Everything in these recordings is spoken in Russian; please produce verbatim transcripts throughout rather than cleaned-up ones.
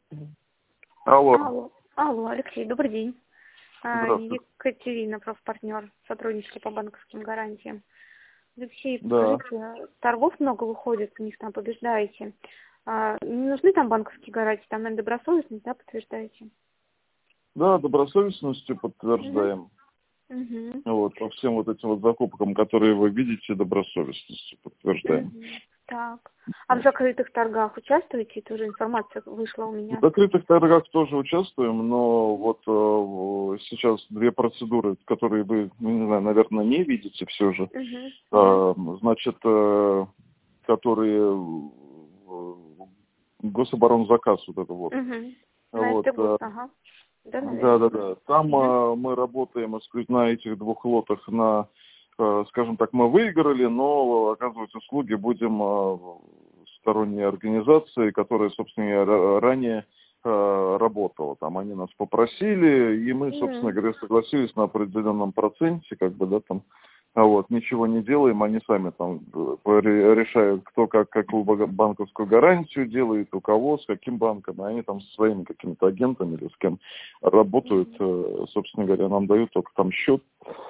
Алло. Алло, алло, Алексей, добрый день. А, Здравствуйте. Екатерина, профпартнер, сотрудничество по банковским гарантиям. Алексей, Да. подскажите, торгов много выходит, у них там побеждаете. А, не нужны там банковские гарантии, там, наверное, добросовестность, да, подтверждаете? Да, добросовестностью Угу. подтверждаем. Угу. Вот, по всем вот этим вот закупкам, которые вы видите, добросовестностью подтверждаем. Угу. Так. А в закрытых торгах участвуете? Тоже информация вышла у В меня. закрытых торгах тоже участвуем, но вот э, сейчас две процедуры, которые вы, ну, не знаю, наверное, не видите все же, Угу. э, значит, э, которые э, гособоронзаказ, вот это вот. Угу. На Вот, СТГОС, э, ага. Да, Да, да, наверное. да. Там Угу. э, мы работаем исключительно на этих двух лотах, на, э, скажем так, мы выиграли, но оказывать услуги будем э, сторонней организации, которая, собственно, ра- ранее э, работала. Там они нас попросили, и мы, собственно Угу. говоря, согласились на определенном проценте, как бы, да, там. А вот, ничего не делаем, они сами там э, ре- решают, кто как, какую бага- банковскую гарантию делает, у кого, с каким банком, и они там со своими какими-то агентами или с кем работают, э, собственно говоря, нам дают только там счет,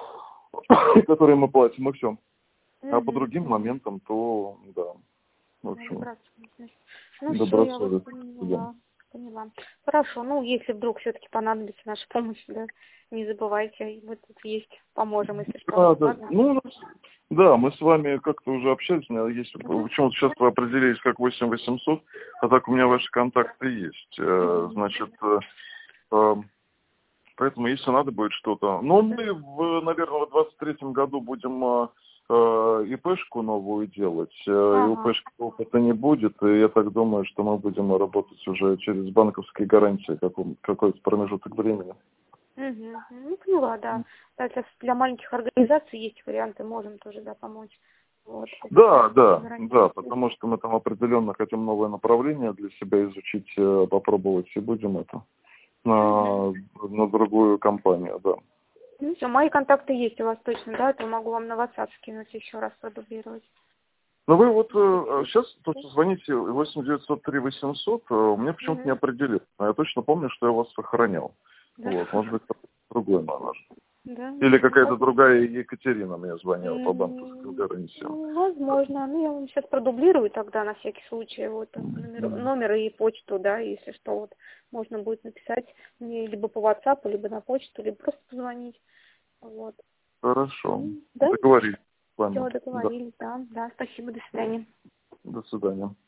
который мы платим, и все. А по Угу. другим моментам, то, да, в Ну, общем, добросовестность. Ну, все, я вас добросовестно. Да. поняла. Поняла. Хорошо, ну, если вдруг все-таки понадобится наша помощь, да, не забывайте, мы тут есть, поможем, если что. Да, да. Ладно? Ну, у нас- да, мы с вами как-то уже общались, у меня есть, Угу. почему-то сейчас вы определились как восемь восемьсот, а так у меня ваши контакты есть. Э, Угу. Значит, э, э, поэтому если надо будет что-то. Но мы, в, наверное, в двадцать третьем году будем э, э, ИПшку новую делать. Э, И Ага. УПшки опыта не будет, и я так думаю, что мы будем работать уже через банковские гарантии каком- какой-то промежуток времени. Угу. Ну, поняла, да. Да, для, для маленьких организаций есть варианты, можем тоже, да, помочь. Вот, Да, какие-то да, да, гарантии. потому что мы там определенно хотим новое направление для себя изучить, э, попробовать, и будем это Угу. на, на другую компанию, да. Ну, все, мои контакты есть у вас точно, да, то могу вам на WhatsApp скинуть еще раз продублировать. Ну вы вот э, сейчас тут звоните восемь девятьсот три восемьсот, э, у меня почему-то не Угу. определили. Но я точно помню, что я вас сохранял. Да. Вот, может быть, другой номер. Да. Или какая-то Ну, другая Екатерина мне звонила по банковской М, гарантии. ну, возможно. Ну, я вам сейчас продублирую тогда на всякий случай вот номер, номер и почту, да, если что, вот можно будет написать мне либо по WhatsApp, либо на почту, либо просто позвонить. Вот. Хорошо. М, Да? Договорились с вами. Все, Да. договорились, да. Да, спасибо, до свидания. До свидания.